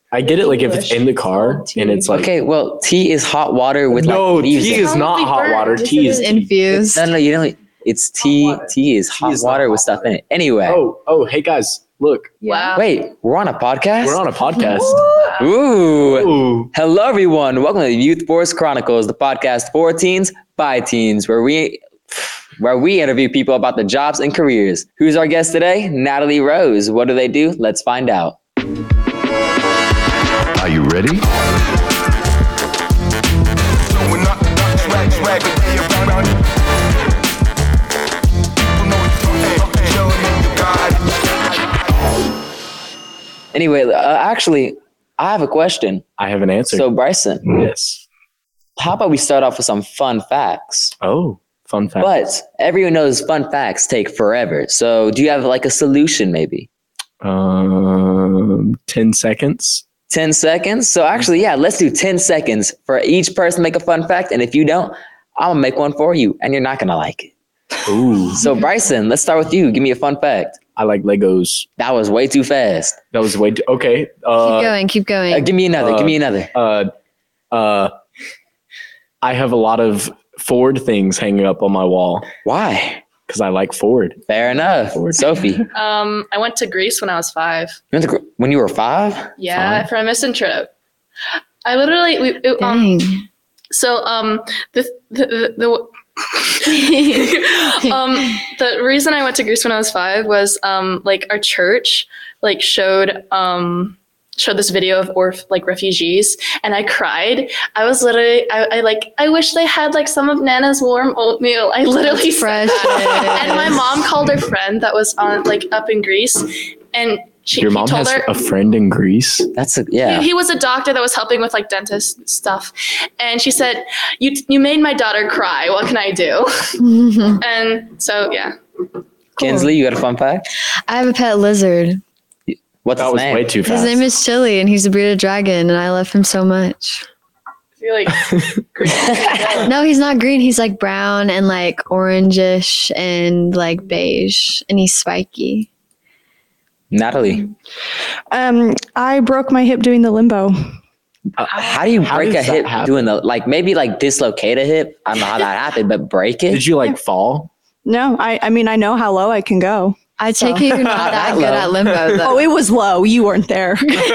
I get it, like, if it's in the car and it's like... Okay, well, tea is hot water with No, like leaves tea in it. is not hot water. Tea is... infused. No, you know, it's tea. Tea is hot is not water hot with stuff in it. Anyway. Oh, hey, guys, look. Wow. Wait, we're on a podcast? We're on a podcast. Ooh. Ooh. Hello, everyone. Welcome to the Youth Force Chronicles, the podcast for teens by teens, where we interview people about the jobs and careers. Who's our guest today? Natalie Rose. What do they do? Let's find out. Are you ready? Anyway, actually, I have a question. I have an answer. So, Bryson, yes. how about we start off with some fun facts? Oh, fun fact. But everyone knows fun facts take forever. So, do you have like a solution maybe? 10 seconds. 10 seconds? So, actually, yeah, let's do 10 seconds for each person to make a fun fact. And if you don't, I'm going to make one for you and you're not going to like it. Ooh. So, Bryson, let's start with you. Give me a fun fact. I like Legos. That was way too fast. That was way too... Okay. Keep going. Give me another. I have a lot of Ford things hanging up on my wall Why? because I like Ford. Fair enough. Sophie, I went to Greece when I was 5. when you were 5? Yeah, Fine. for a mission trip. I literally Dang. The reason I went to Greece when I was 5 was like our church like showed this video of refugees, and I cried. I was literally I wish they had like some of Nana's warm oatmeal. I literally said that. And my mom called her friend that was on like up in Greece, and Your mom has a friend in Greece? He was a doctor that was helping with like dentist stuff. And she said, you made my daughter cry. What can I do? And so, yeah. Kinsley, you got a fun fact? I have a pet lizard. What's That his was name? way too fast. His name is Chili, and he's a bearded dragon, and I love him so much. I feel like No, he's not green. He's like brown and like orangish and like beige, and he's spiky. Natalie, I broke my hip doing the limbo. how do you break a does that hip happen? doing maybe dislocate a hip? I don't know how that happened, but break it? Did you like fall? No, I mean, I know how low I can go. I take it you're not that good at limbo, though. Oh, it was low. You weren't there.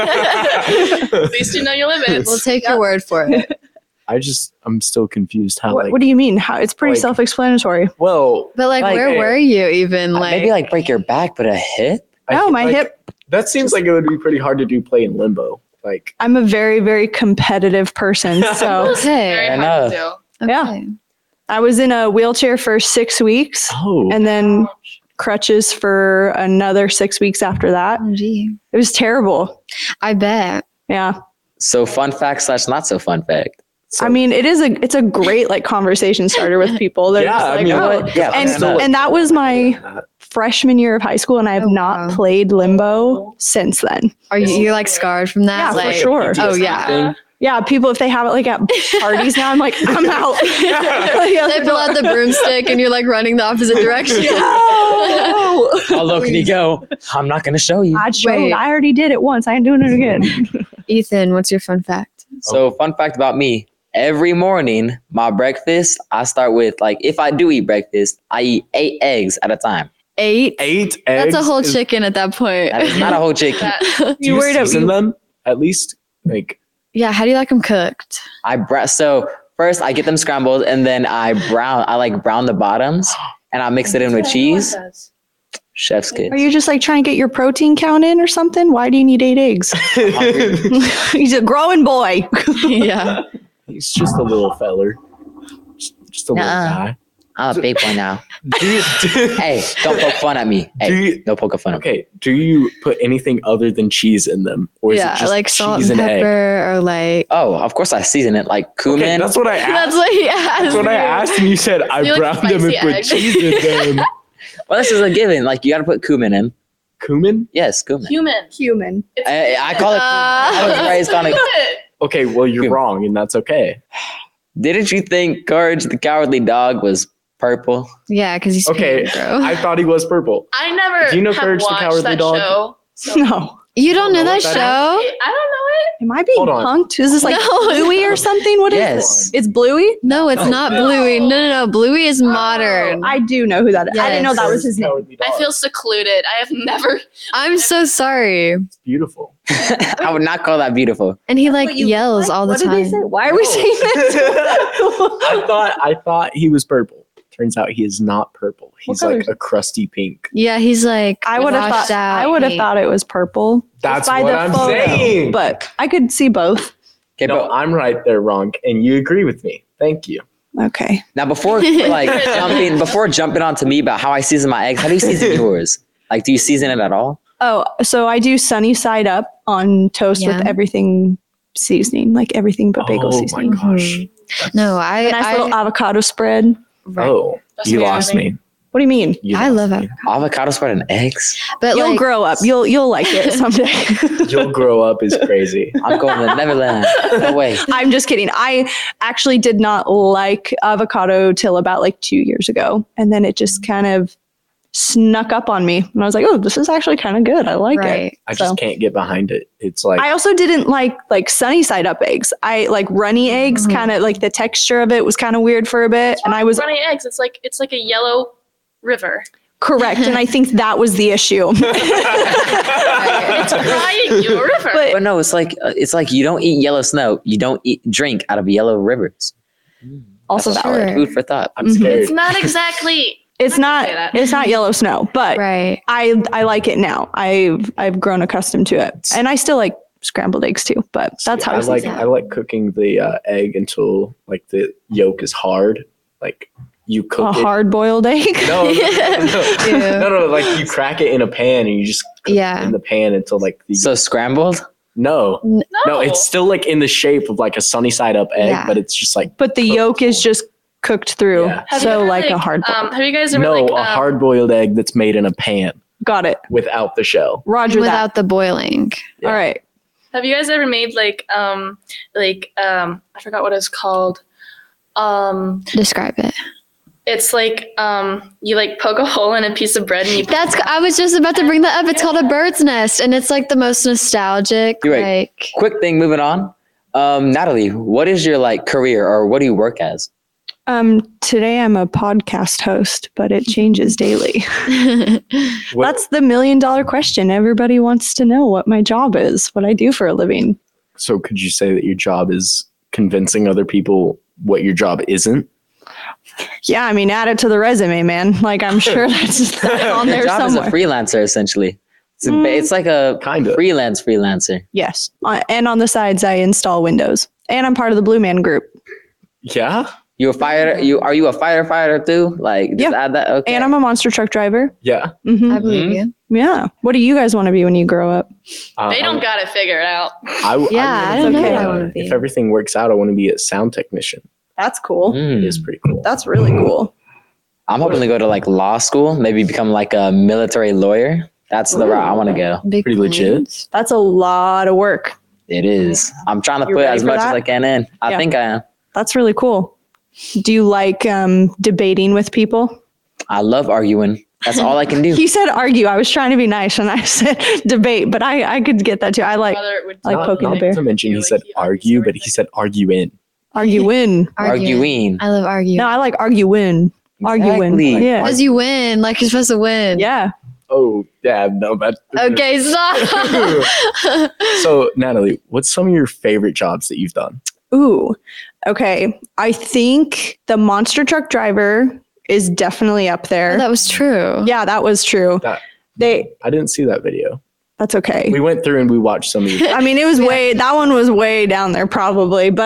at least you know your limits. We'll take your word for it. I'm still confused how What do you mean? How? It's pretty like- self-explanatory. well, But where were you even? Maybe break your back, but a hip? No, my hip. That seems like it would be pretty hard to do play in limbo. Like, I'm a very, very competitive person. So Okay. Very Fair hard to enough. do. Yeah. Okay. I was in a wheelchair for 6 weeks and then crutches for another 6 weeks after that. Oh, gee. It was terrible. I bet. Yeah. So fun fact / not so fun fact. I mean, it's a great conversation starter with people. They're Yeah, just I like, mean, oh. yeah, And that was my freshman year of high school, and I have not wow. played limbo since then. Are you're scarred from that? Yeah, for sure. Oh yeah. Yeah, people, if they have it at parties now, I'm like, I'm out. They pull out the broomstick and you're running the opposite direction. No! How low can you go? I'm not going to show you. Wait. I already did it once. I ain't doing it again. Ethan, what's your fun fact? So fun fact about me. Every morning, my breakfast, I start with, if I do eat breakfast, I eat 8 eggs at a time. 8? 8 eggs. That's a whole chicken at that point. That is not a whole chicken. Do you season them at least? Yeah, how do you like them cooked? So first I get them scrambled and then I brown the bottoms and I mix it in with cheese. Chef's kiss. Are you just trying to get your protein count in or something? Why do you need 8 eggs? He's a growing boy. Yeah. He's just a little feller. Just a little guy. I'm a big boy now. Do you, Hey, don't poke fun at me. Hey, don't poke fun at me. okay, do you put anything other than cheese in them? Or is it just salt cheese and and egg? pepper or Oh, of course I season it like cumin. Okay, that's what I asked. That's what he asked. That's what I asked, and you said I You like browned them and spicy put egg. cheese in them. Well, this is a given. You got to put cumin in. Cumin? Yes, cumin. Human. I call it. I was raised on it. Okay, well, you're Cumin. wrong, and that's okay. Didn't you think Courage the Cowardly Dog was purple? Yeah, because he's Okay, pink, bro. I thought he was purple. I never Do you know have Courage the watched Cowardly that Dog? show. So No. You don't know know that what that show? I don't know it. Am I being Hold on. punked? Is this like No. Bluey or something? What is Yes. this? It's Bluey? No, it's not Bluey. No. Bluey is modern. I do know who that is. I didn't know that was his name. Cowardly I Dog. feel secluded. I have never. I'm so sorry. It's beautiful. I would not call that beautiful. And he like yells all the What did they say? time. Why are we saying this? I thought he was purple. Turns out he is not purple. He's color like is a crusty pink. Yeah, he's like I would have washed thought. out I would have pink. thought it was purple. That's by what the I'm photo, saying. But I could see both. Okay, No, but I'm right. They're wrong, and you agree with me. Thank you. Okay. now before jumping on to me about how I season my eggs, how do you season yours? Like, do you season it at all? Oh, so I do sunny side up on toast Yeah. with everything seasoning, like everything but bagel Oh seasoning. my gosh. No, A nice I little avocado spread. right. Oh, That's you me, lost I mean. me. What do you mean? You I lost love me. Avocado spread and eggs? but You'll like grow up. You'll like it someday. You'll grow up is crazy. I'm going to Neverland. No way. I'm just kidding. I actually did not like avocado till about like 2 years ago. And then it just kind of snuck up on me. And I was like, oh, this is actually kind of good. I like it. right. I just can't get behind it. It's like I also didn't like sunny side up eggs. I like runny eggs, kind of like the texture of it was kind of weird for a bit. And I was running eggs. It's like a yellow river. correct. And I think that was the issue. It's crying your river. But- But no, it's like you don't eat yellow snow. You don't drink out of yellow rivers. Also That's valid. Sure. food for thought. I'm Mhm. scared. It's not exactly. It's I not can say that. it's not yellow snow, but Right. I like it now. I've grown accustomed to it. And I still like scrambled eggs too, but that's how I I like. season it. I like cooking the egg until like the yolk is hard. Like you A cook it. hard boiled egg. No, Yeah. no. Like you crack it in a pan and you just cook Yeah. it in the pan until like the So scrambled? no, No, it's still like in the shape of like a sunny side up egg, Yeah. but it's just like But the yolk is just cooked through. Yeah. Have you So ever, like a hard boiled. Have you guys ever no like a hard boiled egg that's made in a pan Got it. without the shell. Roger that. Without the boiling. Yeah. All right. Have you guys ever made I forgot what it's called. Describe it. It's like you like poke a hole in a piece of bread and you I was just about to bring that up. It's called a bird's nest, and it's like the most nostalgic. You're right. Like Quick thing, moving on. Natalie, what is your like career or what do you work as? Today I'm a podcast host, but it changes daily. What- That's the $1 million question. Everybody wants to know what my job is, what I do for a living. So could you say that your job is convincing other people what your job isn't? Yeah, I mean, add it to the resume, man. Like, I'm sure that's on Your there job somewhere. is a freelancer essentially. It's like a Kind of. freelancer. Yes. And on the sides, I install windows. And I'm part of the Blue Man Group. Yeah. You a fire? Are you a firefighter too? Like just Yeah. add that. Okay. And I'm a monster truck driver. Yeah. hmm I believe you. Yeah. What do you guys want to be when you grow up? they don't got it figured out. Yeah, I don't know what I uh, wanna be. If everything works out, I want to be a sound technician. That's cool. Mm. It is pretty cool. That's really cool. I'm hoping to go to like law school, maybe become like a military lawyer. That's the route I want to go. Big Pretty legit. plans. That's a lot of work. It is. I'm trying to You put ready as for much as that? I can in. I Yeah. think I am. That's really cool. Do you like debating with people? I love arguing. That's all I can do. He said argue. I was trying to be nice and I said debate, but I could get that too. I like Brother would like not, poking not the bear. to mention, he Like, said he argue, argues but he said argue in. argue win. Arguing. I love arguing. No, I like argue win. Argue win. Exactly. Yeah. Because you win, like you're supposed to win. Yeah. Oh, yeah, no, that. Okay, stop. So, Natalie, what's some of your favorite jobs that you've done? Ooh. Okay. I think the monster truck driver is definitely up there. That was true. Yeah, that was true. That They I didn't see that video. that's okay. We went through and we watched some of your. I mean, it was that one was way down there probably, but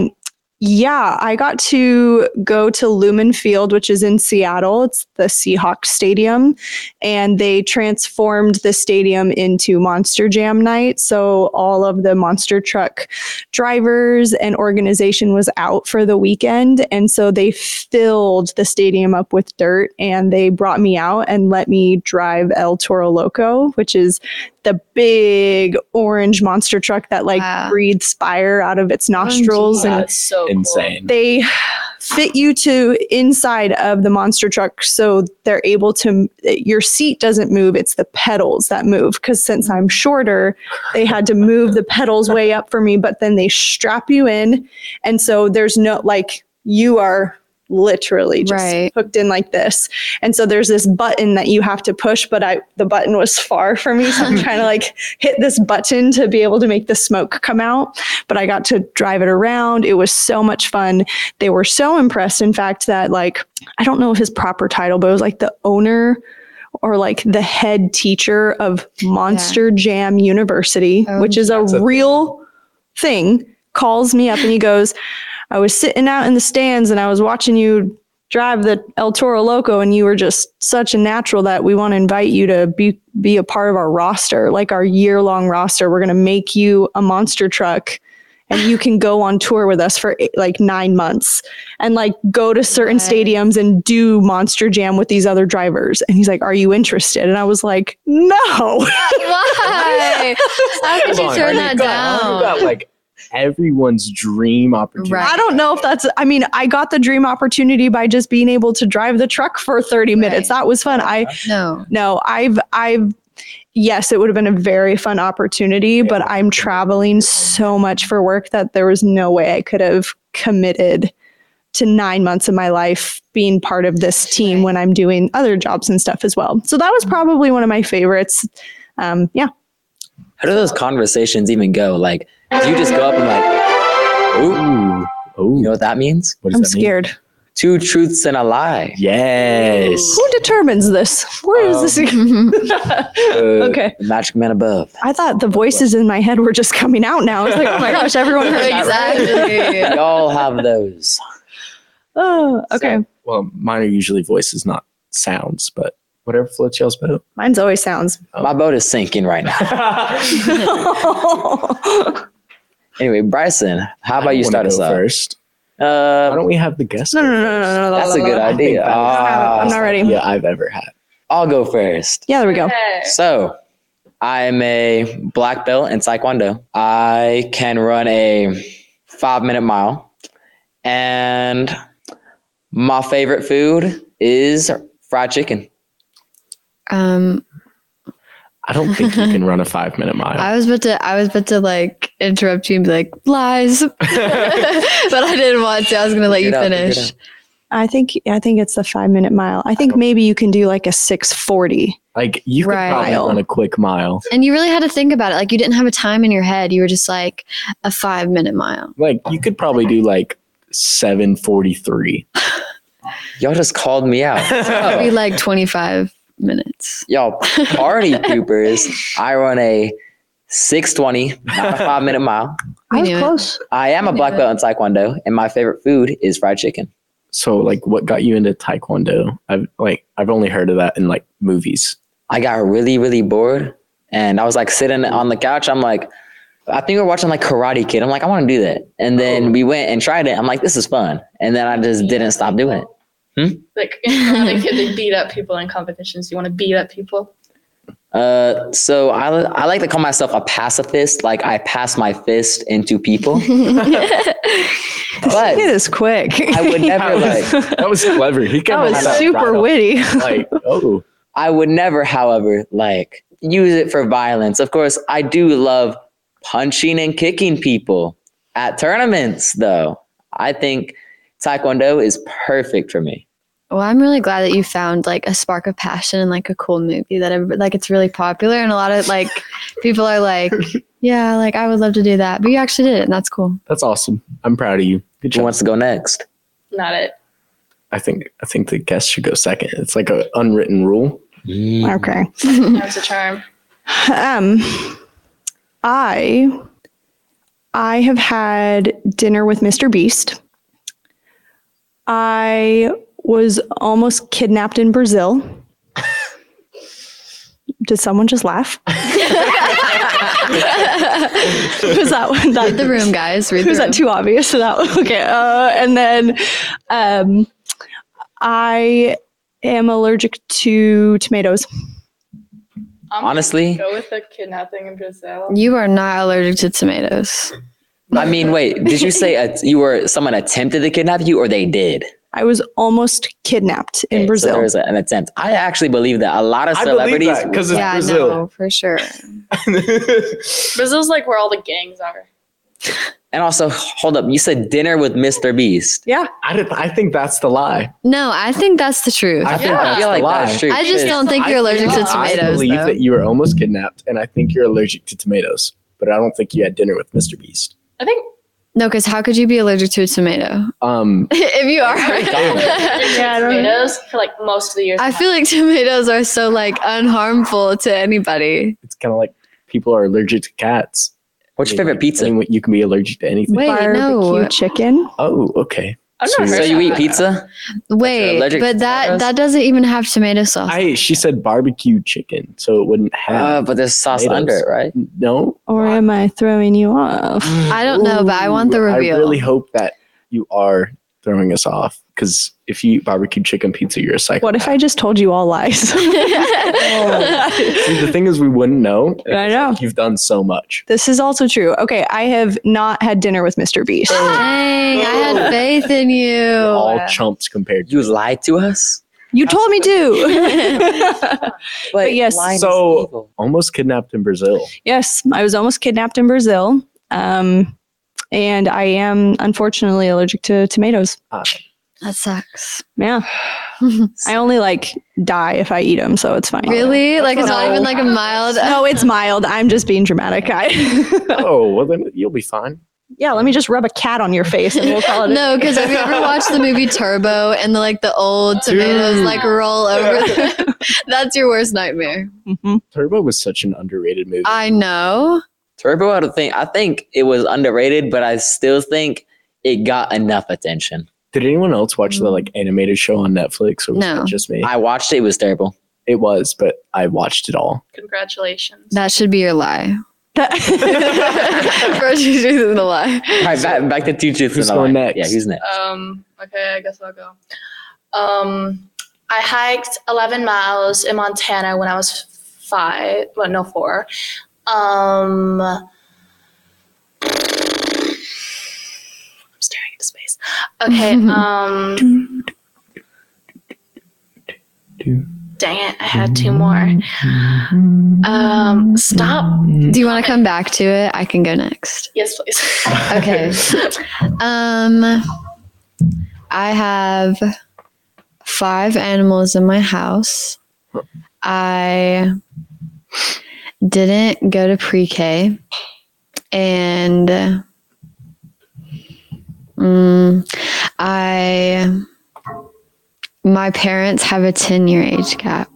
yeah, I got to go to Lumen Field, which is in Seattle. It's the Seahawks stadium, and they transformed the stadium into Monster Jam night. So all of the monster truck drivers and organization was out for the weekend, and so they filled the stadium up with dirt, and they brought me out and let me drive El Toro Loco, which is the big orange monster truck that like Wow. breathes fire out of its nostrils. And That's so cool. Insane. they fit you to inside of the monster truck so they're able to, your seat doesn't move, it's the pedals that move, because since I'm shorter, they had to move the pedals way up for me, but then they strap you in, and so there's no, like, you are literally just Right. hooked in like this. And so there's this button that you have to push, but the button was far from me. So I'm trying to like hit this button to be able to make the smoke come out. But I got to drive it around. It was so much fun. They were so impressed, in fact, that like, I don't know his proper title, but it was like the owner or like the head teacher of Monster Jam University, Oh, which is a that's a real thing, calls me up and he goes, I was sitting out in the stands and I was watching you drive the El Toro Loco, and you were just such a natural that we want to invite you to be a part of our roster, like our year-long roster. We're going to make you a monster truck and you can go on tour with us for like 9 months and like go to certain Nice. stadiums and do Monster Jam with these other drivers. And he's like, are you interested? And I was like, no. Why? How could you Hold on, turn you that got down? like everyone's dream opportunity. Right. I don't know if that's, I mean, I got the dream opportunity by just being able to drive the truck for 30 minutes. Right. That was fun. No. Yes, it would have been a very fun opportunity, but I'm traveling so much for work that there was no way I could have committed to 9 months of my life being part of this team when I'm doing other jobs and stuff as well. So that was probably one of my favorites. Yeah. How do those conversations even go? Like, do you just go up and like, ooh, Ooh. you know what that means? What does I'm that mean? scared. 2 truths and a lie. Yes. Who determines this? Where is this? Okay. The magic man above. I thought the voices in my head were just coming out now. It's like, oh my gosh, everyone heard that, right? Exactly. We all have those. Oh, okay. Well, mine are usually voices, not sounds, but whatever floats y'all's boat. Mine's always sounds. My boat is sinking right now. Anyway, Bryson, how about you start us off? first? Why Uh, don't we have the guest? No, go no, no, first? no, no, no. that's a good idea. I'm not ready. Yeah, I've ever had. I'll go first. Yeah, there we go. So, I'm a black belt in Taekwondo. I can run a 5-minute mile. And my favorite food is fried chicken. I don't think you can run a 5-minute mile. I was about to like interrupt you and be like, lies. But I didn't want to. I was gonna let you Figure it out, figure it finish. out. I think it's the 5-minute mile. I think maybe you can do like a 6:40. Like you could Right. probably run a quick mile. And you really had to think about it. Like you didn't have a time in your head. You were just like a 5-minute mile. Like you could probably do like 7:43. Y'all just called me out. Be like 25 minutes. Y'all party poopers. I run a 6:20, not a 5-minute mile. I was knew it. close. I am a black belt in Taekwondo, and my favorite food is fried chicken. So like what got you into Taekwondo? I've only heard of that in like movies. I got really, really bored, and I was like sitting on the couch. I'm like, I think we were watching like Karate Kid. I'm like, I want to do that. And then we went and tried it. I'm like, this is fun. And then I just didn't stop doing it. Like in Karate Kid, they beat up people in competitions. You want to beat up people? So I like to call myself a pacifist. Like I pass my fist into people. But It is quick. I would never like. That was clever. He That came was up with super right witty. off. Like, oh, I would never, however, like use it for violence. Of course, I do love punching and kicking people at tournaments, though. I think Taekwondo is perfect for me. Well, I'm really glad that you found like a spark of passion and like a cool movie that like it's really popular and a lot of like people are like, yeah, like I would love to do that, but you actually did it, and that's cool. that's awesome. I'm proud of you. Good Who job. wants to go next? Not it. I think the guest should go second. It's like an unwritten rule. Okay. That's a charm. I have had dinner with Mr. Beast. I was almost kidnapped in Brazil. Did someone just laugh? Was that one? Read the room, guys. Read the Was room. that too obvious? Okay. And then I am allergic to tomatoes. I'm Honestly, gonna go with the kidnapping in Brazil. You are not allergic to tomatoes. I mean, wait, did you say someone attempted to kidnap you or they did? I was almost kidnapped in Okay, Brazil. So there was an attempt. I actually believe that a lot of celebrities. because it's Yeah, Brazil. no, for sure. Brazil's like where all the gangs are. And also, hold up, you said dinner with Mr. Beast. Yeah. I think that's the lie. No, I think that's the truth. I think Yeah. I that's feel the like lie. that's true. I just don't think you're allergic to I tomatoes. believe Though. that you were almost kidnapped, and I think you're allergic to tomatoes. But I don't think you had dinner with Mr. Beast. I think No, because how could you be allergic to a tomato? If you are. I don't know. tomatoes for like most of the years. I feel like tomatoes are so like unharmful to anybody. it's kind of like people are allergic to cats. What's your favorite pizza? You can be allergic to anything. Wait, Barbecue no. chicken. Oh, okay. I've So never heard So of you eat that. pizza? Wait, allergic to but that tomatoes? doesn't even have tomato sauce. She said barbecue chicken, so it wouldn't have. But there's sauce tomatoes. under it, right? No. Or am I throwing you off? I don't know, but I want the Ooh, reveal. I really hope that you are throwing us off, because if you eat barbecue chicken pizza, you're a psycho. What if I just told you all lies? See, the thing is, we wouldn't know. I know. You've done so much. This is also true. Okay, I have not had dinner with Mr. Beast. Dang, I had faith in you. All chumps compared to You lied to us? You told me to. But yes, lying is so- evil. almost kidnapped in Brazil. Yes, I was almost kidnapped in Brazil. And I am unfortunately allergic to tomatoes. That sucks. Yeah. I only like die if I eat them, so it's fine. Really? Like it's not No. even like a mild. No, it's mild. I'm just being dramatic. Oh, well then you'll be fine. Yeah, let me just rub a cat on your face and we'll call it. No, because have you ever watched the movie Turbo and the old tomatoes like roll over? That's your worst nightmare. Mhm. Turbo was such an underrated movie. I know. Turbo, I think it was underrated, but I still think it got enough attention. Did anyone else watch the like animated show on Netflix, or was No. that just me? I watched it. It was terrible. It was, but I watched it all. Congratulations. That should be your lie. First, you do the lie. All right, back to two truths. Who's and a going lie. next? Yeah, who's next? Okay, I guess I'll go. I hiked 11 miles in Montana when I was 4. I'm staring into space. Okay, dang it, I had 2 more. Stop. Do you want to come back to it? I can go next. Yes, please. Okay. I have 5 animals in my house. I didn't go to pre-K, and my parents have a 10-year age gap.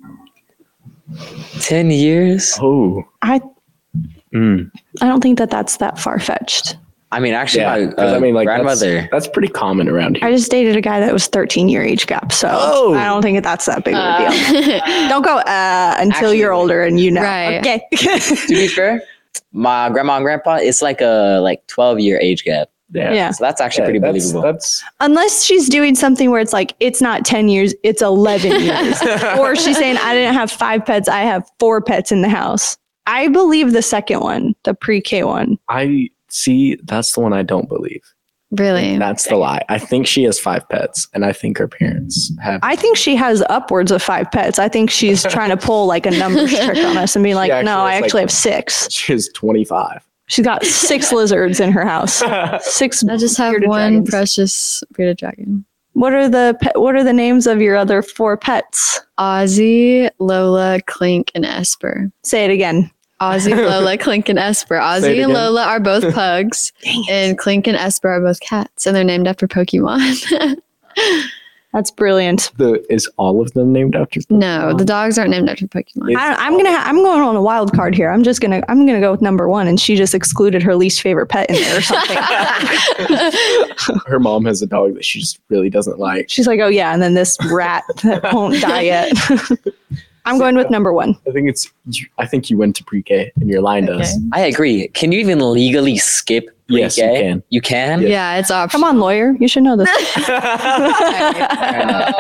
10 years? Oh, I mm. don't think that's that far fetched. I mean, actually, Yeah, my 'cause I mean, like grandmother. that's pretty common around here. I just dated a guy that was 13-year age gap, so Oh. I don't think that's that big of a deal. Don't go until Actually, you're older and you know. Right. Okay. To be fair, my grandma and grandpa, it's like a 12-year age gap. Yeah. So that's actually pretty that's, believable. That's Unless she's doing something where it's like, it's not 10 years, it's 11 years. Or she's saying, I didn't have 5 pets, I have 4 pets in the house. I believe the second one, the pre-K one. I see. That's the one I don't believe. Really? That's the lie. I think she has 5 pets, and I think her parents have. I think she has upwards of 5 pets. I think she's trying to pull like a numbers trick on us and be like, actually no, I has, actually like- have 6. She has 25. She's got 6 lizards in her house. 6. I just have bearded one dragons. precious bearded dragon. What are the names of your other 4 pets? Ozzy, Lola, Clink, and Esper. Say it again. Ozzy, Lola, Clink, and Esper. Say it Ozzy and again. Lola are both pugs, and Clink and Esper are both cats, and they're named after Pokemon. That's brilliant. Is all of them named after? No, the dogs aren't named after Pokemon. I'm going on a wild card here. I'm gonna go with number 1, and she just excluded her least favorite pet in there or something. Her mom has a dog that she just really doesn't like. She's like, oh yeah, and then this rat that won't die yet. I'm going with number 1. I think you went to pre-K and you're lying to Okay. us. I agree. Can you even legally skip pre-K? Yes, you can. You can? Yeah, it's optional. Come on, lawyer, you should know this.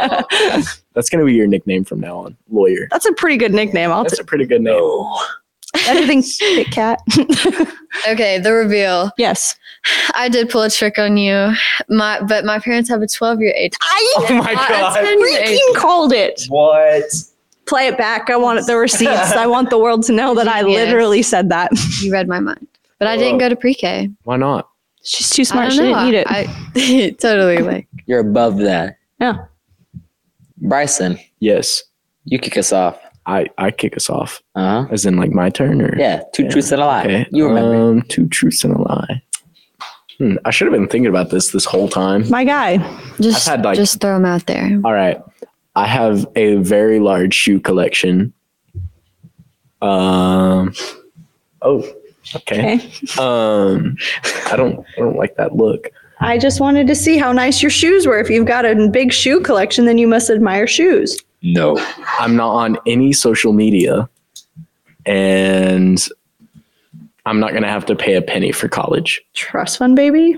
That's gonna be your nickname from now on, lawyer. That's a pretty good nickname. That's a pretty good name. Better than Kit Kat. Okay, the reveal. Yes. I did pull a trick on you. But my parents have a 12-year age. Oh my Not a god. 10-year age. Freaking called it. What? Play it back. I want the receipts. I want the world to know that I Genius. literally said that. You read my mind. But I didn't go to pre-K. Why not? She's too I smart. don't She know. didn't need it. Totally like. You're above that. Yeah. Bryson, Yes. you kick us off. I kick us off. Uh-huh. As in like my turn or Yeah, two Yeah, truths and a lie. Okay. You remember. 2 truths and a lie. I should have been thinking about this whole time. My guy. Just, I've had, like- just throw them out there. All right. I have a very large shoe collection. Oh, okay. Okay. I don't like that look. I just wanted to see how nice your shoes were. If you've got a big shoe collection, then you must admire shoes. No. I'm not on any social media, and I'm not gonna have to pay a penny for college. Trust fund, baby.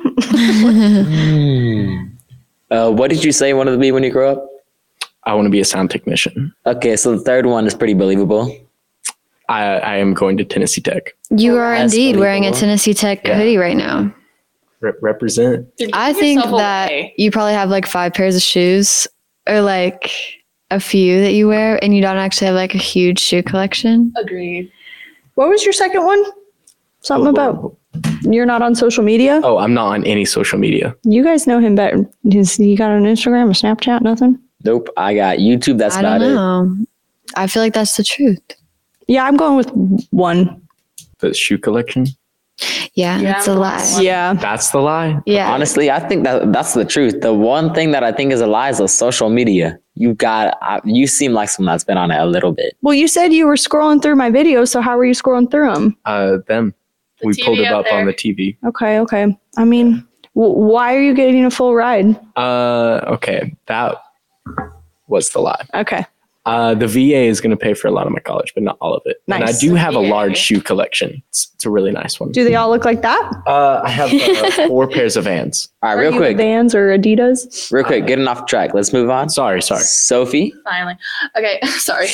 What did you say you wanted to be when you grow up? I want to be a sound technician. Okay, so the third one is pretty believable. I am going to Tennessee Tech. You are That's indeed wearing a believable. Tennessee Tech Yeah. hoodie right now. Represent. Dude, I give think yourself that away. you probably have like 5 pairs of shoes or like a few that you wear, and you don't actually have like a huge shoe collection. Agreed. What was your second one? Something about you're not on social media? Oh, I'm not on any social media. You guys know him better. He got an Instagram, a Snapchat, nothing? Nope, I got YouTube. That's I don't about it. know. I feel like that's the truth. Yeah, I'm going with one. The shoe collection. Yeah, Yeah, that's a I'm lie. going Yeah. That's the lie. Yeah. Honestly, I think that's the truth. The one thing that I think is a lie is the social media. You seem like someone that's been on it a little bit. Well, you said you were scrolling through my videos, so how were you scrolling through them? Them. The We TV pulled it out up on there. the TV. Okay. I mean, why are you getting a full ride? Okay. That was the lie. Okay. The VA is going to pay for a lot of my college, but not all of it. And I Nice. do have a VA. large shoe collection. It's a really nice one. Do they all look like that? I have 4 pairs of Vans. All right, Are real you quick, Vans or Adidas? getting off track. Let's move on. Sorry. Sophie, Finally. Okay, sorry.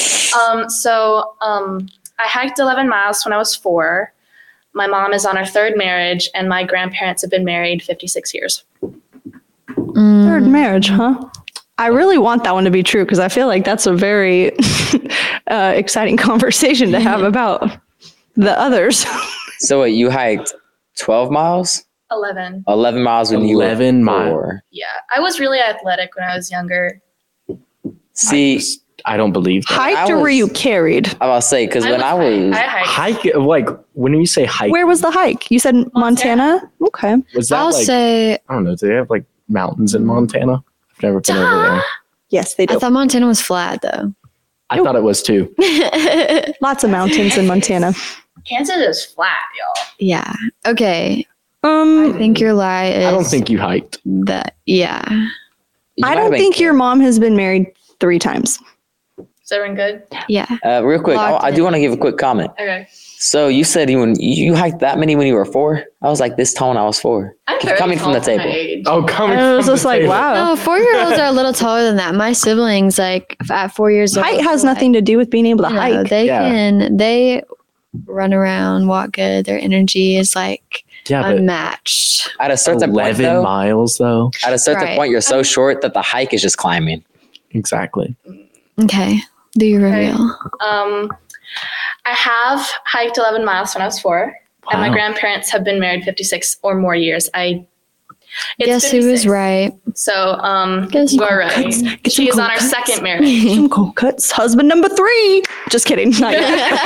I hiked 11 miles when I was 4. My mom is on her 3rd marriage, and my grandparents have been married 56 years. Third marriage, huh? I really want that one to be true because I feel like that's a very exciting conversation to have about the others. so wait, you hiked 12 miles? 11. 11 miles when you were 11 miles. 4. Yeah, I was really athletic when I was younger. See, I don't believe that. Hiked or were you carried? I was say because when I was I hiked. Hike, like when you say hike, Where was the hike? You said Montana? Okay. was that I'll like, say I don't know, do they have like mountains in Montana? I've never been over there. Yes, they I do. thought Montana was flat though. I thought it was too. Lots of mountains in Montana. Kansas is flat, y'all. Yeah. Okay. I think your lie is I don't think you hiked. that. Yeah. you I might have don't been- think your mom has been married 3 times. Is everyone good? Yeah. Real quick, Locked I do in. want to give a quick comment. Okay. So you said you hiked that many when you were 4? I was like this tall when I was 4. I'm very Coming from tall the for my table. age. Oh, coming I was from just the like, table. wow. No, 4-year-olds are a little taller than that. My siblings, like at 4 years old, Height has nothing to do with being able to hike. They they run around, walk good. Their energy is like Yeah, but unmatched. At a certain point, 11 though, miles though. at a certain Right. point, you're so short that the hike is just climbing. Exactly. Okay. Do your Okay. reveal. I have hiked 11 miles when I was 4, and my Wow. grandparents have been married 56 or more years. It's Guess who was 56. right? So, Guess you who are right. Get some She is on her cold cuts. second marriage. Some cold cuts. Husband number 3. Just kidding. Not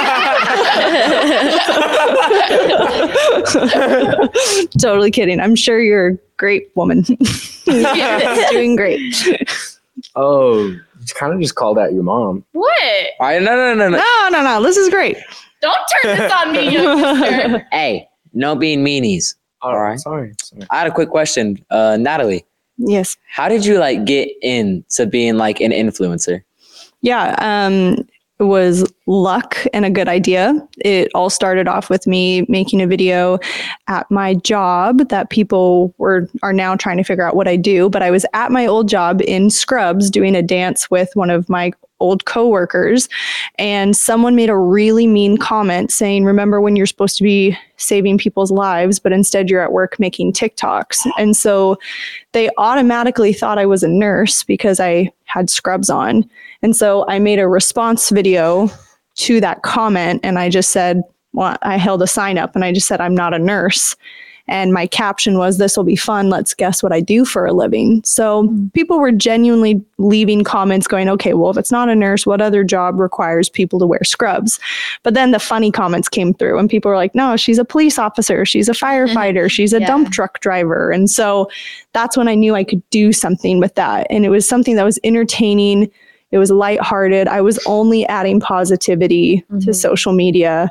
yet. Totally kidding. I'm sure you're a great woman. Doing great. Oh, you kind of just called out your mom. What? All right, no. No. This is great. Don't turn this on me, young sister. Hey, no being meanies. Oh, All right. Sorry. I had a quick question, Natalie. Yes. How did you like get into being like an influencer? Yeah. It was luck and a good idea. It all started off with me making a video at my job that people are now trying to figure out what I do. But I was at my old job in Scrubs doing a dance with one of my old coworkers, and someone made a really mean comment saying, remember when you're supposed to be saving people's lives, but instead you're at work making TikToks. And so they automatically thought I was a nurse because I had scrubs on. And so I made a response video to that comment, and I just said, well, I held a sign up and I just said, I'm not a nurse. And my caption was, this will be fun. Let's guess what I do for a living. So people were genuinely leaving comments going, okay, well, if it's not a nurse, what other job requires people to wear scrubs? But then the funny comments came through and people were like, no, she's a police officer. She's a firefighter. She's a dump truck driver. And so that's when I knew I could do something with that. And it was something that was entertaining. It was lighthearted. I was only adding positivity to social media.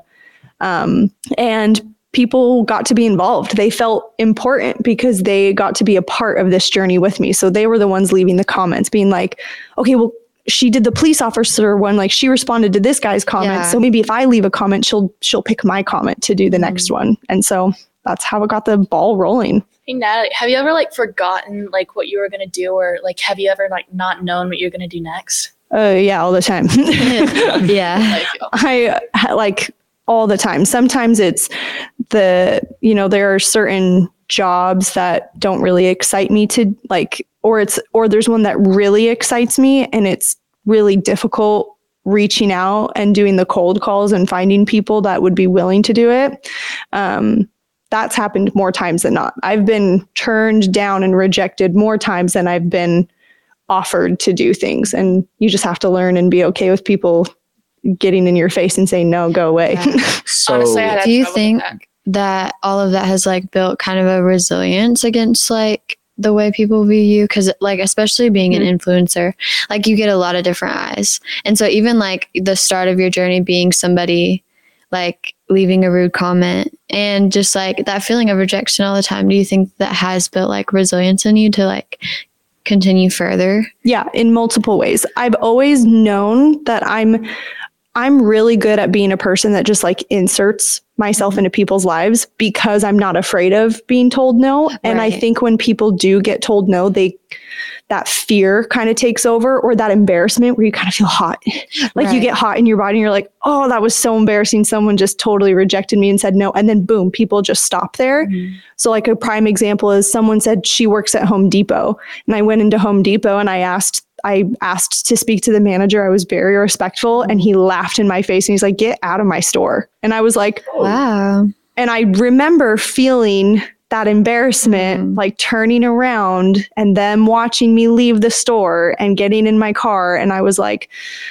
And people got to be involved. They felt important because they got to be a part of this journey with me. So they were the ones leaving the comments being like, okay, well, she did the police officer one, like she responded to this guy's comment. So maybe if I leave a comment, she'll pick my comment to do the next one. And so that's how it got the ball rolling. Hey, Natalie, have you ever like forgotten like what you were going to do, or like have you ever like not known what you're going to do next? Yeah, all the time. Yeah. I like all the time. Sometimes it's there are certain jobs that don't really excite me to like, or there's one that really excites me and it's really difficult reaching out and doing the cold calls and finding people that would be willing to do it. That's happened more times than not. I've been turned down and rejected more times than I've been offered to do things. And you just have to learn and be okay with people getting in your face and saying, no, go away. So Honestly, I had Do you trouble with think that. that all of that has like built kind of a resilience against like the way people view you? Because like especially being an influencer, like you get a lot of different eyes. And so even like the start of your journey being somebody like leaving a rude comment and just like that feeling of rejection all the time, do you think that has built like resilience in you to like continue further? Yeah, in multiple ways. I've always known that I'm really good at being a person that just like inserts myself into people's lives because I'm not afraid of being told no. And I think when people do get told no, that fear kind of takes over, or that embarrassment where you kind of feel hot. Like you get hot in your body and you're like, oh, that was so embarrassing. Someone just totally rejected me and said no. And then boom, people just stop there. So like a prime example is someone said she works at Home Depot, and I went into Home Depot and I asked to speak to the manager. I was very respectful and he laughed in my face and he's like, get out of my store. And I was like, wow. And I remember feeling that embarrassment, like turning around and them watching me leave the store and getting in my car. And I was like,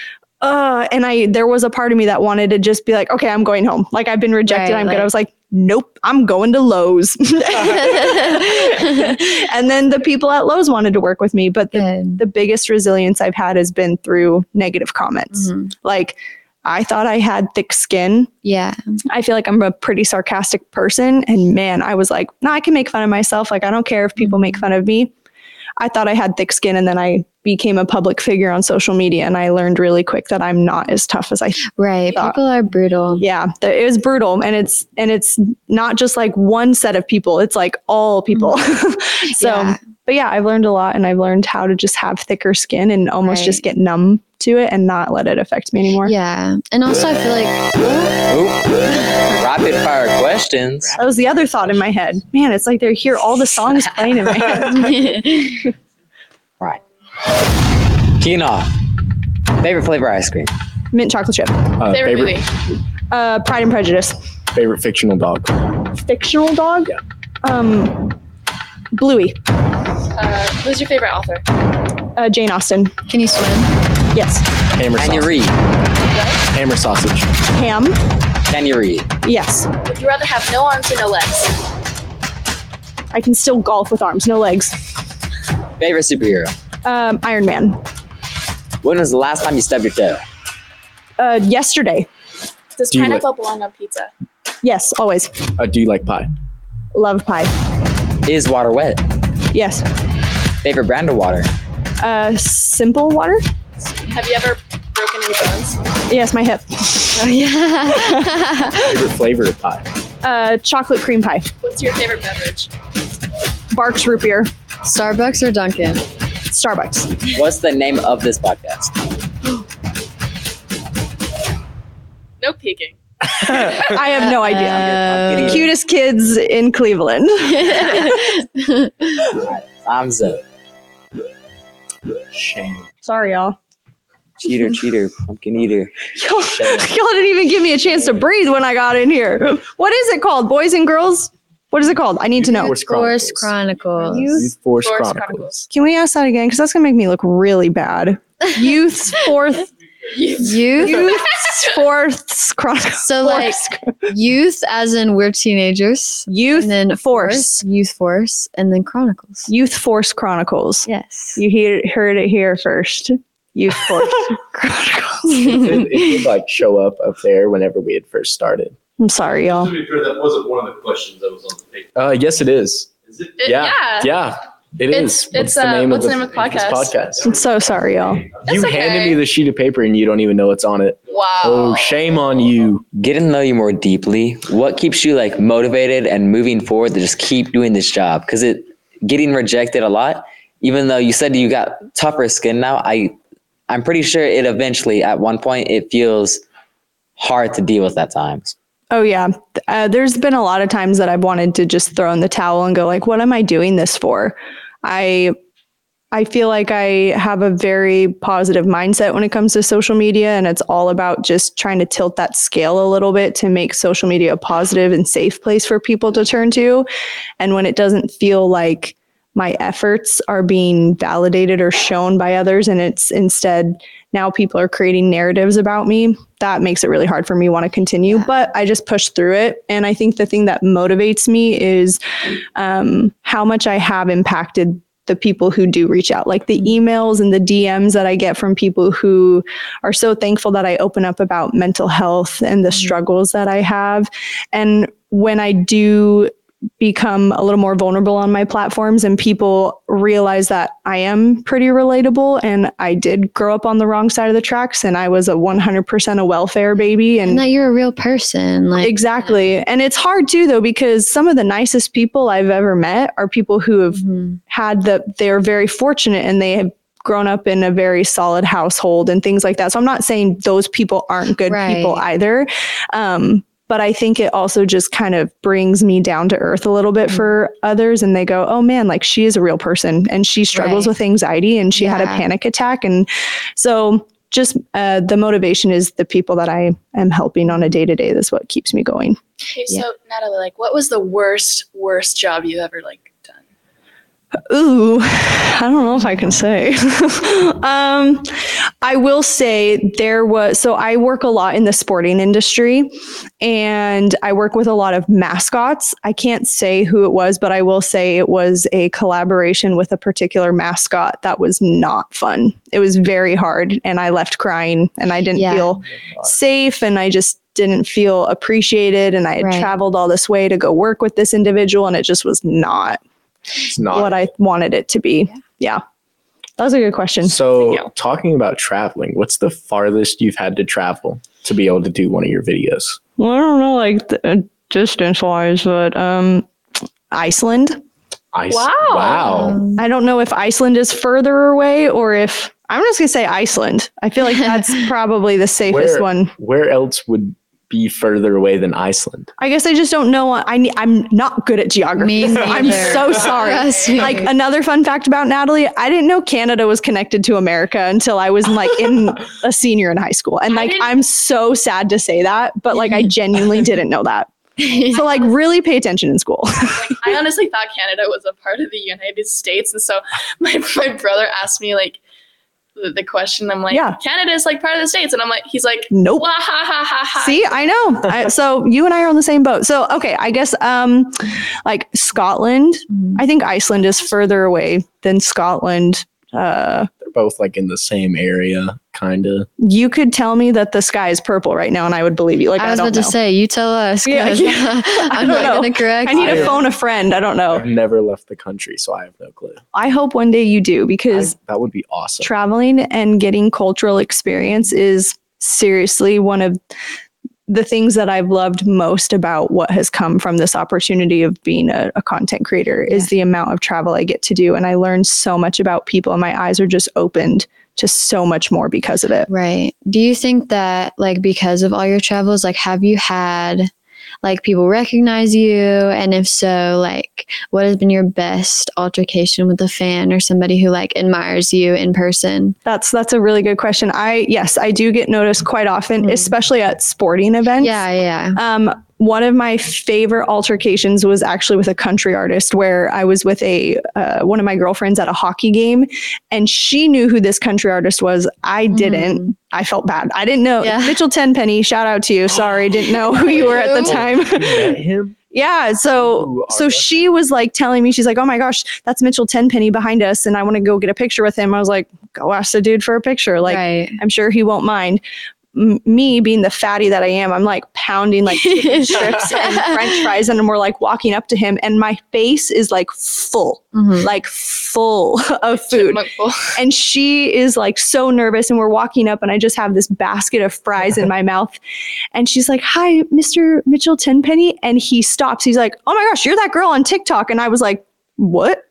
there was a part of me that wanted to just be like, okay, I'm going home. Like I've been rejected. I'm good. I was like, nope, I'm going to Lowe's. And then the people at Lowe's wanted to work with me. But the biggest resilience I've had has been through negative comments. Like I thought I had thick skin. Yeah. I feel like I'm a pretty sarcastic person. And man, I was like, no, I can make fun of myself. Like, I don't care if people make fun of me. I thought I had thick skin, and then I became a public figure on social media, and I learned really quick that I'm not as tough as I thought. People are brutal. Yeah, it was brutal. And it's not just like one set of people. It's like all people. But yeah, I've learned a lot, and I've learned how to just have thicker skin and almost just get numb to it and not let it affect me anymore. Yeah. And also I feel like Rapid fire questions. That was the other thought in my head. Man, it's like they hear all the songs playing in my head. Right. Keen off. Favorite flavor ice cream? Mint chocolate chip. Favorite movie? Pride and Prejudice. Favorite fictional dog? Fictional dog? Bluey. Who's your favorite author? Jane Austen. can you swim? Yes. Hammer Can you sausage. read? Hammer sausage. Ham. Can you read? Yes. Would you rather have no arms or no legs? I can still golf with arms, no legs. Favorite superhero? Iron Man. When was the last time you stubbed your toe? Yesterday. Does Do you pineapple belong on pizza? Yes, always. Do you like pie? Love pie. Is water wet? Yes. Favorite brand of water? Simple water? Have you ever broken any bones? Yes, my hip. Oh yeah. Favorite flavor of pie? Chocolate cream pie. What's your favorite beverage? Barks root beer. Starbucks or Dunkin'? Starbucks. What's the name of this podcast? No peeking. I have no idea. Uh, Cutest kids in Cleveland. Time's up. Shame. Sorry, y'all. Cheater, pumpkin eater. Y'all didn't even give me a chance to breathe when I got in here. What is it called? Boys and girls? What is it called? I need to know. Force Force Chronicles. Chronicles. Youth Force Force Chronicles. Chronicles. Can we ask that again? Because that's going to make me look really bad. Youth Fourth. Youth. Fourth Chronicles. So like youth as in we're teenagers. Youth And then Force. Youth Force. And then Chronicles. Youth Force Chronicles. Yes. You heard it here first. Youth Force Chronicles. It would like show up there whenever we had first started. I'm sorry, y'all. To be fair, that wasn't one of the questions that was on the paper. Yes, it is. Is it? Yeah, it is. It's, what's the name of the podcast? I'm so sorry, y'all. You It's okay. handed me the sheet of paper and you don't even know what's on it. Wow. Oh, shame on you. Getting to know you more deeply. What keeps you like motivated and moving forward to just keep doing this job? Because getting rejected a lot, even though you said you got tougher skin now, I'm pretty sure it eventually, at one point, it feels hard to deal with at times. Oh yeah. There's been a lot of times that I've wanted to just throw in the towel and go like, what am I doing this for? I feel like I have a very positive mindset when it comes to social media, and it's all about just trying to tilt that scale a little bit to make social media a positive and safe place for people to turn to. And when it doesn't feel like my efforts are being validated or shown by others, and it's instead now people are creating narratives about me, that makes it really hard for me to want to continue. But I just push through it. And I think the thing that motivates me is how much I have impacted the people who do reach out, like the emails and the DMs that I get from people who are so thankful that I open up about mental health and the struggles that I have. And when I do become a little more vulnerable on my platforms and people realize that I am pretty relatable and I did grow up on the wrong side of the tracks and I was 100% a welfare baby And that you're a real person. Like exactly. And it's hard too though, because some of the nicest people I've ever met are people who have they're very fortunate and they have grown up in a very solid household and things like that. So I'm not saying those people aren't good people either. But I think it also just kind of brings me down to earth a little bit for others. And they go, oh man, like she is a real person and she struggles with anxiety and she had a panic attack. And so just the motivation is the people that I am helping on a day-to-day. That's what keeps me going. Okay, so Natalie, like what was the worst job you ever like done? Ooh, I don't know if I can say. I will say so I work a lot in the sporting industry and I work with a lot of mascots. I can't say who it was, but I will say it was a collaboration with a particular mascot that was not fun. It was very hard and I left crying and I didn't feel safe and I just didn't feel appreciated. And I had traveled all this way to go work with this individual and it just was not what I wanted it to be. Yeah. That was a good question. So talking about traveling, what's the farthest you've had to travel to be able to do one of your videos? Well, I don't know, like distance wise, but Iceland. Wow. I don't know if Iceland is further away or if I'm just going to say Iceland. I feel like that's probably the safest one. Where else would be further away than Iceland? I guess I just don't know. I'm not good at geography. Me I'm neither. so sorry. Like another fun fact about Natalie, I didn't know Canada was connected to America until I was like in a senior in high school. And like, I'm so sad to say that, but like I genuinely didn't know that. So like really pay attention in school. I honestly thought Canada was a part of the United States. And so my brother asked me like the question. I'm like, Canada is like part of the States. And I'm like, he's like, nope. Wah, ha, ha, ha, ha. See, I know. So you and I are on the same boat. So, okay, I guess like Scotland, I think Iceland is further away than Scotland. They're both like in the same area, kind of. You could tell me that the sky is purple right now and I would believe you. Like I was about to say, you tell us. 'Cause I'm not going to correct I need to phone a friend. I don't know. I've never left the country, so I have no clue. I hope one day you do because that would be awesome. Traveling and getting cultural experience is seriously one of the things that I've loved most about what has come from this opportunity of being a content creator is the amount of travel I get to do. And I learned so much about people and my eyes are just opened to so much more because of it. Right. Do you think that like because of all your travels, like have you had like people recognize you? And if so, like what has been your best altercation with a fan or somebody who like admires you in person? That's a really good question. I do get noticed quite often, especially at sporting events. Yeah. One of my favorite altercations was actually with a country artist where I was with one of my girlfriends at a hockey game, and she knew who this country artist was. I didn't. I felt bad. I didn't know. Yeah. Mitchell Tenpenny, shout out to you. Sorry, didn't know who you were at the time. You met him? Yeah. So she was like telling me, she's like, oh my gosh, that's Mitchell Tenpenny behind us, and I want to go get a picture with him. I was like, go ask the dude for a picture. Like, Right. I'm sure he won't mind. Me being the fatty that I am, I'm like pounding like chicken strips and French fries, and we're like walking up to him, and my face is like full of food. And she is like so nervous, and we're walking up, and I just have this basket of fries in my mouth, and she's like, "Hi, Mr. Mitchell Tenpenny," and he stops. He's like, "Oh my gosh, you're that girl on TikTok," and I was like, what?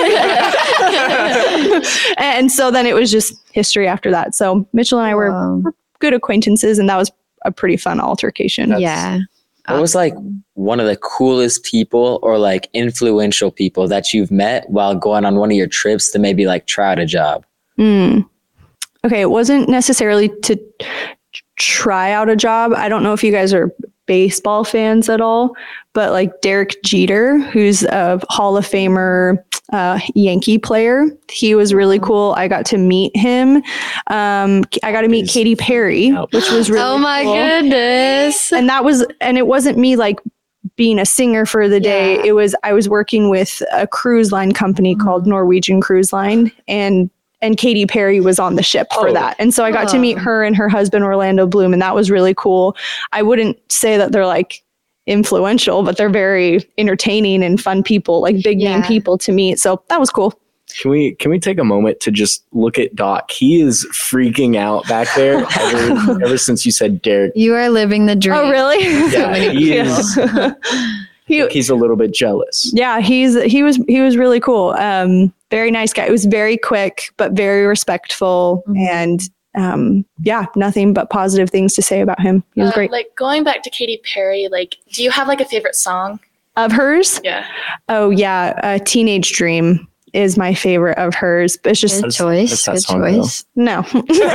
And so then it was just history after that. So Mitchell and I were good acquaintances, and that was a pretty fun altercation. Yeah. What was like one of the coolest people or like influential people that you've met while going on one of your trips to maybe like try out a job? Okay, it wasn't necessarily to try out a job. I don't know if you guys are baseball fans at all, but like Derek Jeter, who's a Hall of Famer Yankee player, he was really cool. I got to meet him. I got to meet Katy Perry, which was really Oh my cool. goodness. And it wasn't me like being a singer for the day. Yeah. I was working with a cruise line company called Norwegian Cruise Line, and Katy Perry was on the ship for that. And so I got to meet her and her husband, Orlando Bloom, and that was really cool. I wouldn't say that they're like influential, but they're very entertaining and fun people, like big name people to meet. So that was cool. Can we take a moment to just look at Doc? He is freaking out back there ever since you said Derek. You are living the dream. Oh, really? Yeah, he is. He's a little bit jealous. Yeah, he was really cool. Very nice guy. It was very quick, but very respectful, and nothing but positive things to say about him. He was great. Like going back to Katy Perry, like, do you have like a favorite song? Of hers? Yeah. Oh yeah, Teenage Dream is my favorite of hers. But it's just Good choice. that Good song, choice. no.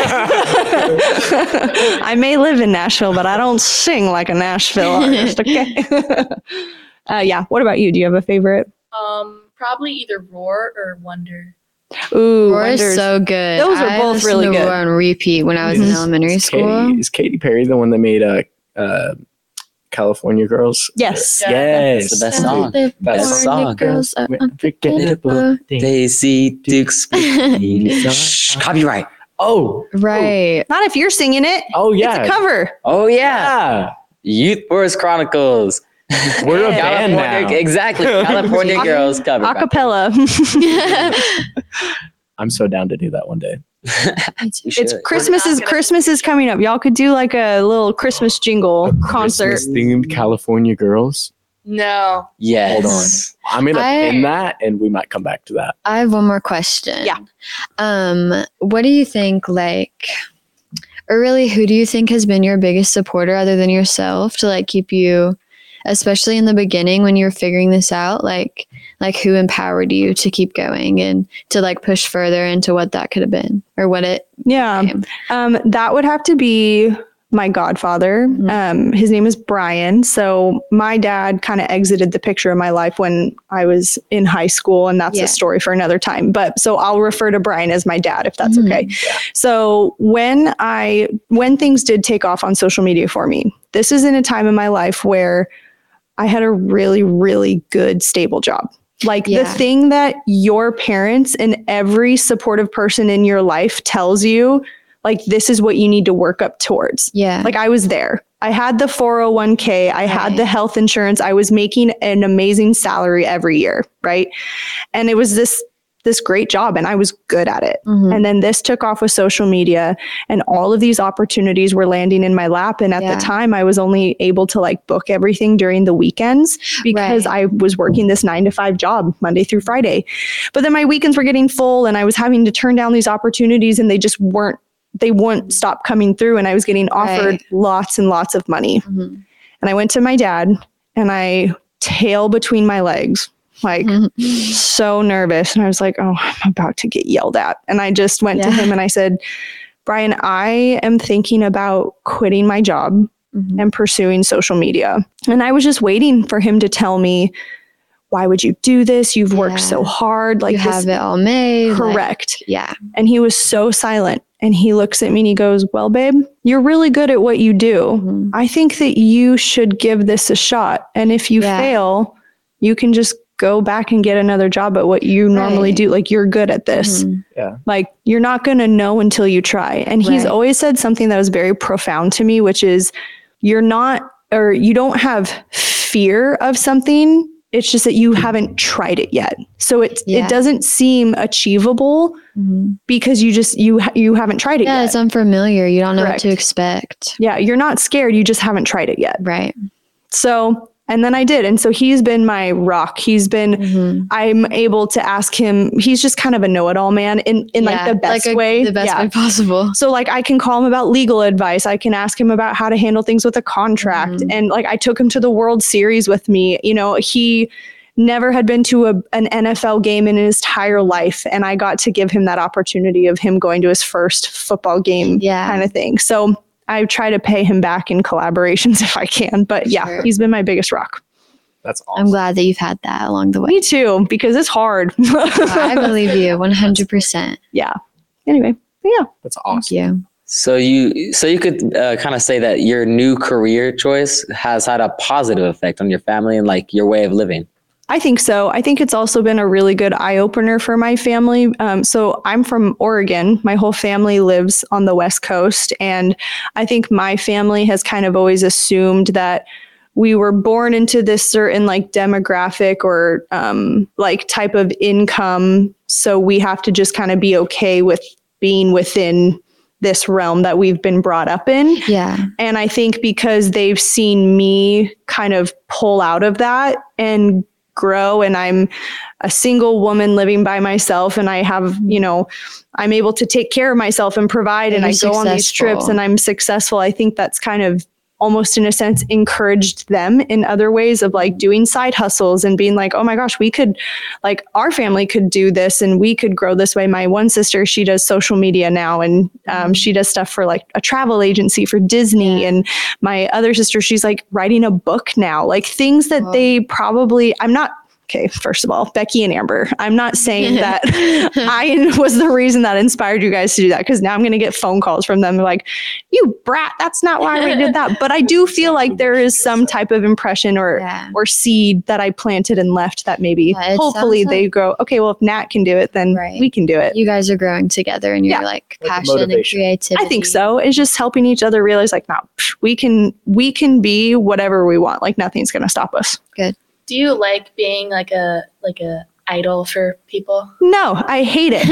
I may live in Nashville, but I don't sing like a Nashville artist. Okay. What about you? Do you have a favorite? Probably either Roar or Wonder. Ooh, Roar is Wonders. so good. Those are I both listened really to good. Roar on repeat when I was in elementary school. Is Katy Perry the one that made California Girls? Yes. Yeah. Yes. It's the best song. The Best California song. Girls are Unforgettable. Daisy Dukes. Shh, copyright. Oh. Right. Not if you're singing it. Oh yeah. It's a cover. Oh yeah. Yeah. Youth Force Chronicles. We're a band now. Exactly. California Girls cover. Acapella. I'm so down to do that one day. You It's should. Christmas is coming up. Y'all could do like a little Christmas jingle concert. Christmas themed California Girls. No. Yes. Hold on. I'm gonna pin that, and we might come back to that. I have one more question. Yeah. What do you think, like, or really, who do you think has been your biggest supporter other than yourself to like keep you, especially in the beginning when you were figuring this out, like who empowered you to keep going and to like push further into what that could have been or what it Yeah. became? That would have to be my godfather. His name is Brian. So my dad kind of exited the picture of my life when I was in high school, and that's Yeah. a story for another time. But so I'll refer to Brian as my dad, if that's okay. So when things did take off on social media for me, this is in a time in my life where I had a really, really good, stable job. Like the thing that your parents and every supportive person in your life tells you, like, this is what you need to work up towards. Yeah. Like I was there. I had the 401k. I had the health insurance. I was making an amazing salary every year. Right. And it was this this great job and I was good at it. Mhm. And then this took off with social media and all of these opportunities were landing in my lap. And at Yeah. the time I was only able to like book everything during the weekends because Right. I was working this 9 to 5 job Monday through Friday. But then my weekends were getting full and I was having to turn down these opportunities and they wouldn't stop coming through. And I was getting offered Right. lots and lots of money. Mhm. And I went to my dad and I tail between my legs, like so nervous. And I was like, oh, I'm about to get yelled at. And I just went to Yeah. him and I said, Brian, I am thinking about quitting my job Mhm. and pursuing social media. And I was just waiting for him to tell me, why would you do this? You've worked Yeah. so hard. Like You this, have it all made. like- correct. yeah. And he was so silent. And he looks at me and he goes, well, babe, you're really good at what you do. Mhm. I think that you should give this a shot. And if you Yeah. fail, you can just go back and get another job at what you normally Right. do. Like you're good at this. Mhm. Like you're not going to know until you try. And he's Right. always said something that was very profound to me, which is you don't have fear of something. It's just that you haven't tried it yet. So it doesn't seem achievable Mhm. because you haven't tried it Yeah, yet. it's unfamiliar. You don't know Correct. what to expect. Yeah, you're not scared. You just haven't tried it yet. Right. So, and then I did. And so he's been my rock. Mhm. I'm able to ask him. He's just kind of a know-it-all man in like Yeah, the best like way. The best Yeah. way possible. So like I can call him about legal advice. I can ask him about how to handle things with a contract. Mhm. And like I took him to the World Series with me. You know, he never had been to an NFL game in his entire life. And I got to give him that opportunity of him going to his first football game Yeah. kind of thing. So I try to pay him back in collaborations if I can. But yeah, Sure. he's been my biggest rock. That's awesome. I'm glad that you've had that along the way. Me too, because it's hard. I believe you 100%. Yeah. Anyway, yeah. That's Thank awesome. you. So you could kind of say that your new career choice has had a positive effect on your family and like your way of living. I think so. I think it's also been a really good eye opener for my family. So I'm from Oregon. My whole family lives on the West Coast. And I think my family has kind of always assumed that we were born into this certain like demographic or like type of income. So we have to just kind of be okay with being within this realm that we've been brought up in. Yeah. And I think because they've seen me kind of pull out of that and grow, and I'm a single woman living by myself, and I have, I'm able to take care of myself and provide, and I You're go on these successful. trips and I'm successful. I think that's kind of almost in a sense encouraged them in other ways of like doing side hustles and being like, oh my gosh, we could, like, our family could do this and we could grow this way. My one sister, she does social media now, and she does stuff for like a travel agency for Disney. And my other sister, she's like writing a book now, like things that they probably, okay, first of all, Becky and Amber, I'm not saying that I was the reason that inspired you guys to do that, because now I'm going to get phone calls from them like, you brat, that's not why we did that. But I do feel like there is some type of impression or seed that I planted and left that maybe Yeah, it hopefully sounds they like- grow, okay, well, if Nat can do it, then Right. we can do it. You guys are growing together and you're Yeah. like Like a passion and motivation. creativity. I think so. It's just helping each other realize like, no, we can be whatever we want. Like nothing's going to stop us. Do you like being like a idol for people? No, I hate it.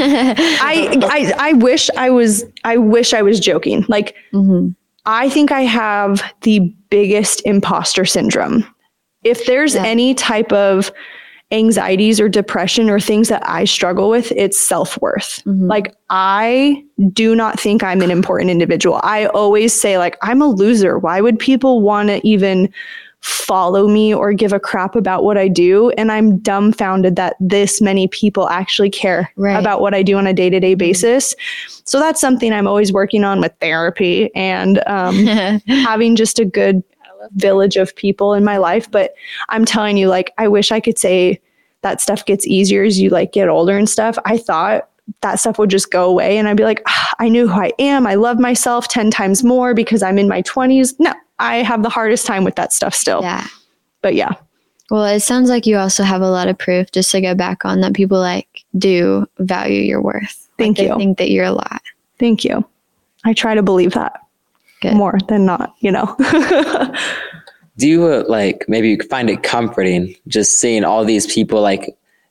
I wish I was joking. Like, Mhm. I think I have the biggest imposter syndrome. If there's Yeah. any type of anxieties or depression or things that I struggle with, it's self-worth. Mhm. Like, I do not think I'm an important individual. I always say like, I'm a loser. Why would people want to even follow me or give a crap about what I do? And I'm dumbfounded that this many people actually care Right. about what I do on a day-to-day basis. So that's something I'm always working on with therapy and having just a good village of people in my life. But I'm telling you, like, I wish I could say that stuff gets easier as you like get older and stuff. I thought that stuff would just go away and I'd be like, I knew who I am. I love myself 10 times more because I'm in my 20s. No, I have the hardest time with that stuff still. Yeah. But yeah, Well, it sounds like you also have a lot of proof, just to go back on, that people like do value your worth. Thank They you. think that you're a lot. Thank you. I try to believe that Good. more than not, Do you like maybe find it comforting just seeing all these people like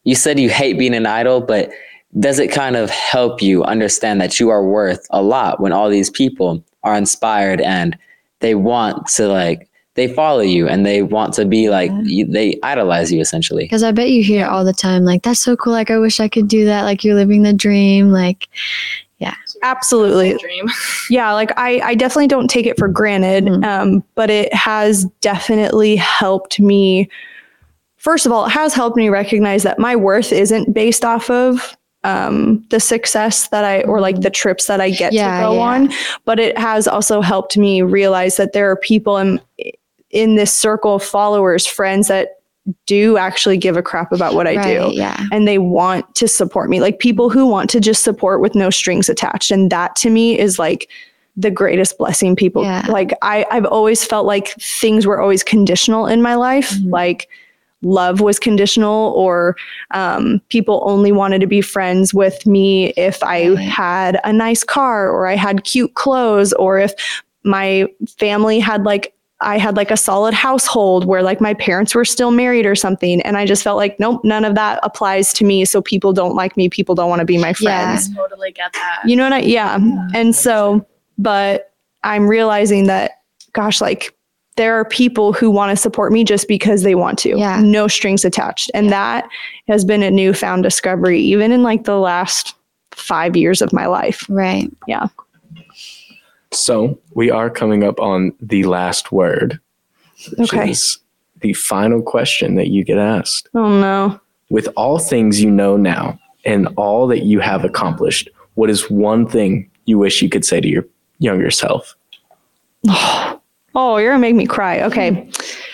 you said you hate being an idol, but does it kind of help you understand that you are worth a lot when all these people are inspired and they want to like, they follow you and they want to be like, they idolize you essentially? Because I bet you hear it all the time. Like, that's so cool. Like, I wish I could do that. Like, you're living the dream. Like, Absolutely. Dream. Yeah, like I definitely don't take it for granted, but it has definitely helped me. First of all, it has helped me recognize that my worth isn't based off of the success that or like the trips that I get to go on, but it has also helped me realize that there are people in this circle of followers, friends that do actually give a crap about what I do. Yeah. And they want to support me, like people who want to just support with no strings attached. And that to me is like the greatest blessing. People like I've always felt like things were always conditional in my life. Like love was conditional, or people only wanted to be friends with me if I had a nice car or I had cute clothes, or if my family had I had like a solid household where like my parents were still married or something. And I just felt like, nope, none of that applies to me. So people don't like me. People don't want to be my friends. I totally get that. You know what And so, but I'm realizing that, gosh, like there are people who want to support me just because they want to. No strings attached. And that has been a newfound discovery, even in like the last 5 years of my life. Right. Yeah. So we are coming up on the last word, which is the final question that you get asked. Oh, no. With all things you know now and all that you have accomplished, what is one thing you wish you could say to your younger self? Oh, you're going to make me cry. Okay.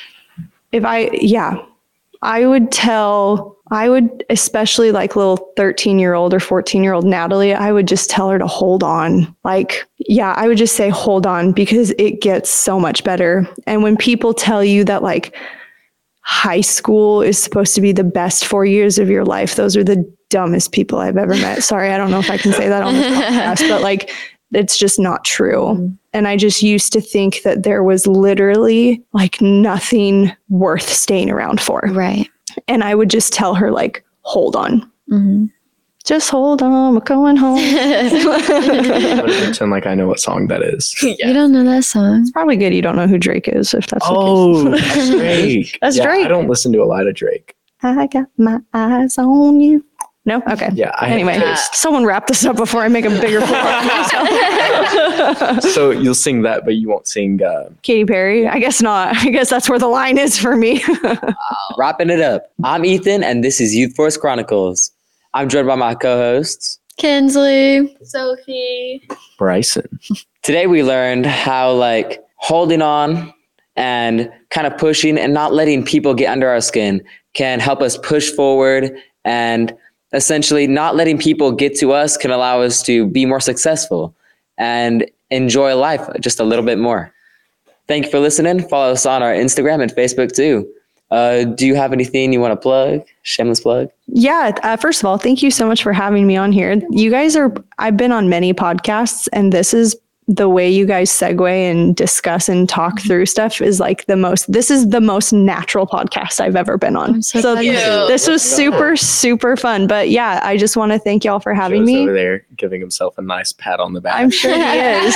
I would, especially like little 13-year-old or 14-year-old Natalie, I would just tell her to hold on. Like, I would just say, hold on, because it gets so much better. And when people tell you that like high school is supposed to be the best 4 years of your life, those are the dumbest people I've ever met. Sorry, I don't know if I can say that on this podcast, but like, it's just not true. And I just used to think that there was literally like nothing worth staying around for. Right. And I would just tell her, like, hold on. Just hold on. We're going home. I'm gonna pretend like I know what song that is. You don't know that song? It's probably good you don't know who Drake is, if that's Oh, that's Drake. That's Drake. I don't listen to a lot of Drake. I got my eyes on you. No? Okay. Yeah. Anyway, someone wrap this up before I make a bigger fool out of myself. So you'll sing that, but you won't sing. Katy Perry? I guess not. I guess that's where the line is for me. Wrapping it up. I'm Ethan, and this is Youth Force Chronicles. I'm joined by my co-hosts, Kinsley. Sophie. Bryson. Today we learned how like holding on and kind of pushing and not letting people get under our skin can help us push forward, and essentially not letting people get to us can allow us to be more successful and enjoy life just a little bit more. Thank you for listening. Follow us on our Instagram and Facebook too. Do you have anything you want to plug? Shameless plug? Yeah. First of all, thank you so much for having me on here. I've been on many podcasts, and this is the way you guys segue and discuss and talk through stuff is like this is the most natural podcast I've ever been on. So this was super, super fun. But yeah, I just want to thank y'all for having me. Over there giving himself a nice pat on the back. I'm sure he is.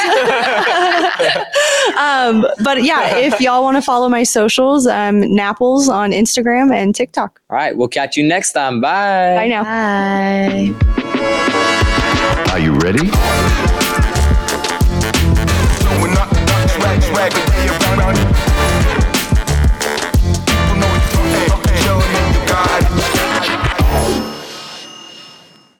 But yeah, if y'all want to follow my socials, Napples on Instagram and TikTok. All right. We'll catch you next time. Bye. Bye now. Bye. Are you ready? We're not swag,